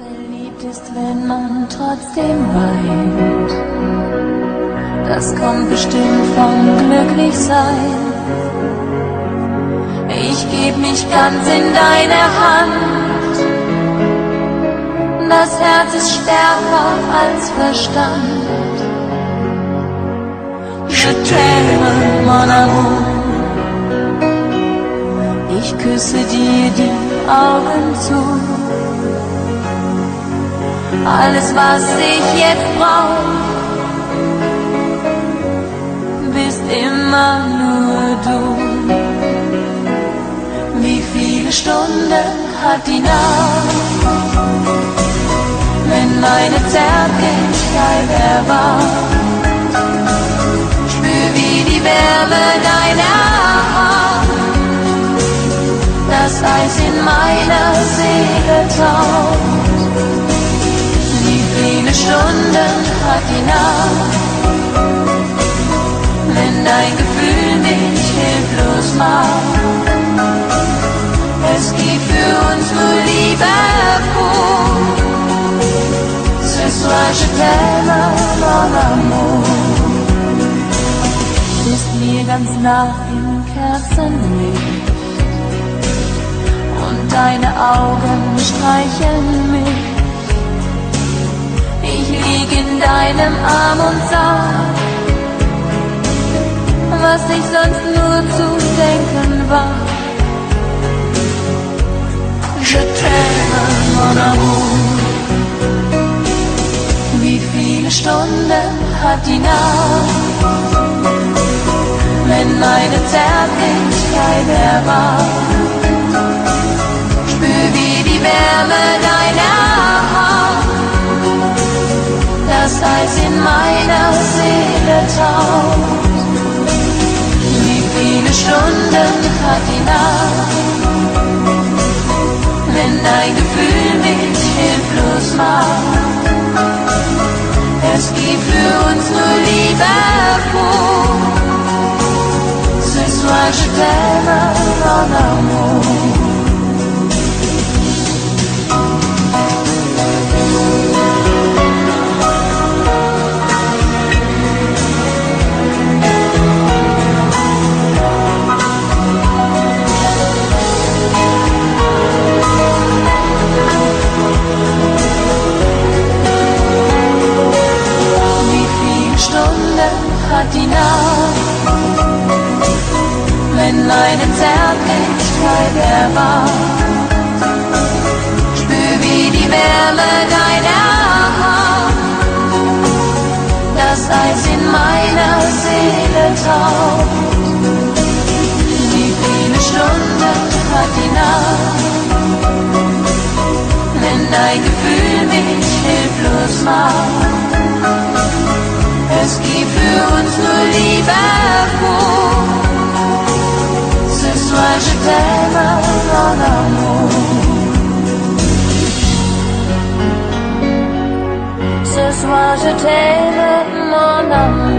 Verliebt ist, wenn man trotzdem weint. Das kommt bestimmt vom Glücklichsein. Ich geb mich ganz in deine Hand. Das Herz ist stärker als Verstand. Je t'aime, mon amour. Ich küsse dir die Augen zu. Alles, was ich jetzt brauch, bist immer nur du. Wie viele Stunden hat die Nacht, wenn meine Zärtlichkeit erwacht? Spür, wie die Wärme deiner Hand das Eis in meiner Seele taucht. Wie viele Stunden hat die Nacht, wenn dein Gefühl mich hilflos macht? Es gibt für uns nur Liebe pur. Ce soir je t'aime, mon amour. Bist mir ganz nah im Kerzenlicht und deine Augen streicheln mich. Ich lieg in deinem Arm und sag, was ich sonst nur zu denken war. Je t'aime, mon amour. Wie viele Stunden hat die Nacht, wenn meine Zärtlichkeit erwacht? Spür, wie die Wärme deiner Hand das Eis in meiner Seele taucht. Wie viele Stunden hat die Nacht, wenn dein Gefühl mich hilflos macht? Es gibt für uns nur Liebe pur. Ce soir je t'aime, mon amour. Hat die Nacht, wenn meine Zärtlichkeit erwacht? Spür, wie die Wärme deiner Hand das Eis in meiner Seele taucht. Wie viele Stunden hat die Nacht, wenn dein Gefühl mich hilflos macht? Es gibt für uns nur Liebe pur. Ce soir je t'aime, mon amour. Ce soir je t'aime, mon amour.